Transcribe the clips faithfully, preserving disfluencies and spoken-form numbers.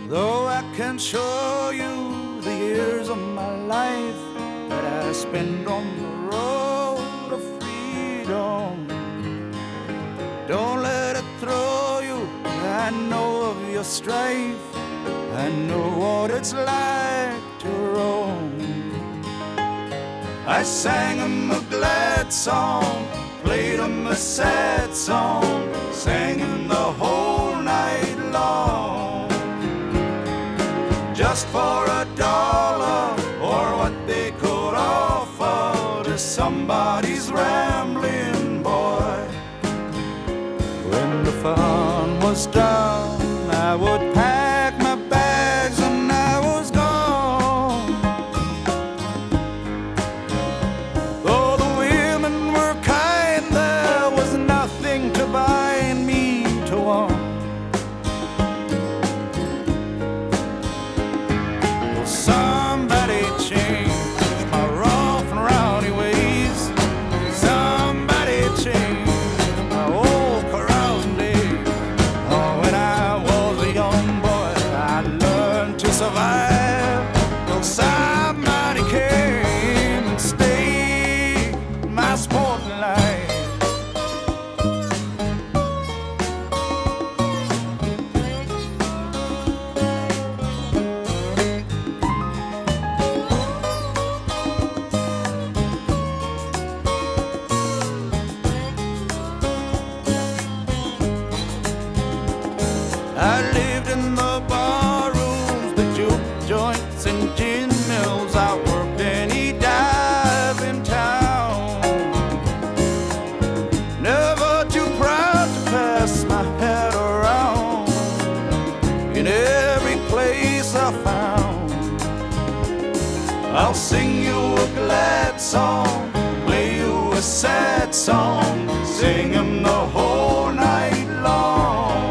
Though I can show you the years of my life that I spent on the road of freedom, don't let it throw you. I know of your strife, I know what it's like to roam. I sang 'em a glad song, played 'em a sad song, sang 'em the whole night long, just for a dollar or what they could offer to somebody's rambling boy. When the fun was done, I would pack my bags and I was gone. Though the women were kind, there was nothing to bind me to one. Well, somebody changed my rough and rowdy ways. Somebody changed my old carousing days. Oh, when I was a young boy, I learned to survive. Well, somebody came and stayed my sporting life. I lived in the bar rooms, the juke joints and gin mills. I worked any dive in town, never too proud to pass my head around. In every place I found, I'll sing you a glad song, play you a sad song, sing 'em the whole night long,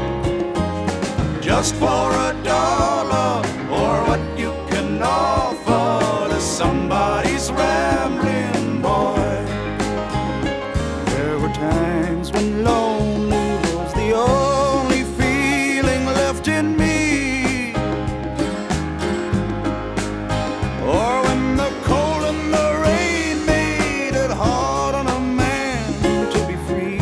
just for a dollar or what you can offer to somebody's rambling boy. There were times when lonely was the only feeling left in me, or when the cold and the rain made it hard on a man to be free.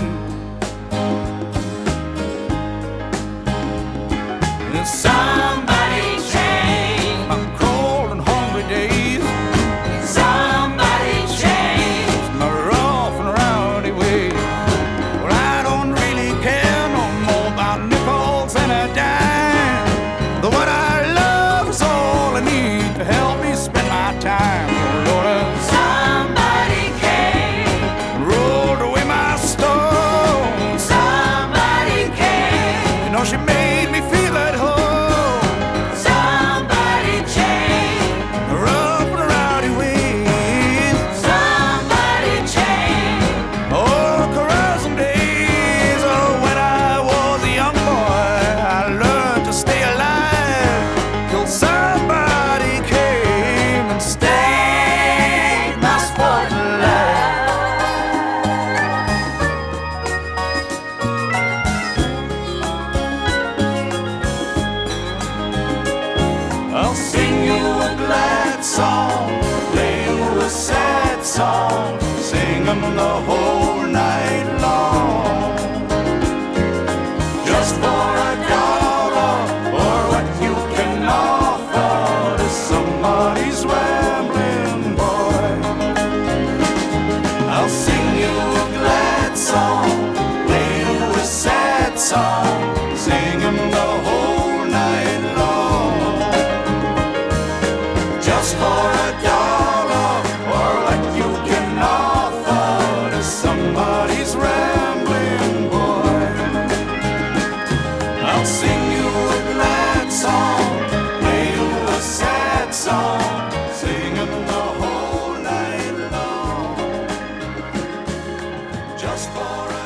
And somebody changed my cold and hungry days. Somebody changed my rough and rowdy ways. Well, I don't really care no more about nickels and a dime. The what I love is all I need to help me spend my time. Lord, somebody came and rolled away my stone. Somebody came, you know, she made me feel at home. Somebody changed my rough and rowdy ways. Somebody changed all carousing days. Oh, when I was a young boy, I learned to stay alive till somebody came and stayed my sporting life. I'll sing you a glad song, play you a sad song, sing 'em the whole night long, just for a dollar or what you can offer to somebody's rambling boy. I'll sing you a glad song, play you a sad song, sing 'em the whole night long, just for a dollar or what you can offer to somebody's rambling boy. I'll sing you a glad song, play you a sad song, sing 'em the whole night long, just for a